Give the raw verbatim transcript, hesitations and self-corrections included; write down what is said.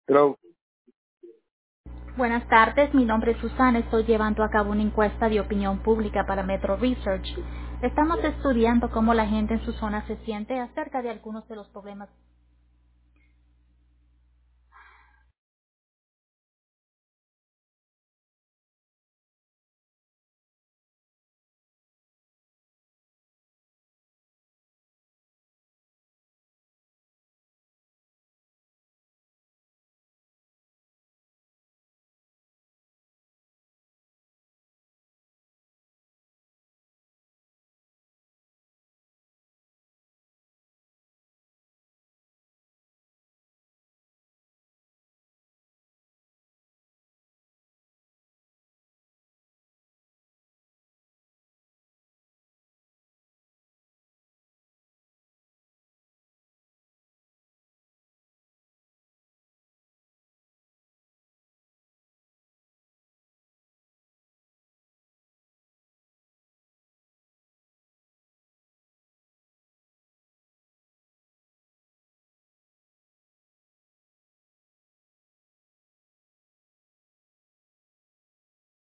Hello. Buenas tardes, mi nombre es Susana, estoy llevando a cabo una encuesta de opinión pública para Metro Research. Estamos estudiando cómo la gente en su zona se siente acerca de algunos de los problemas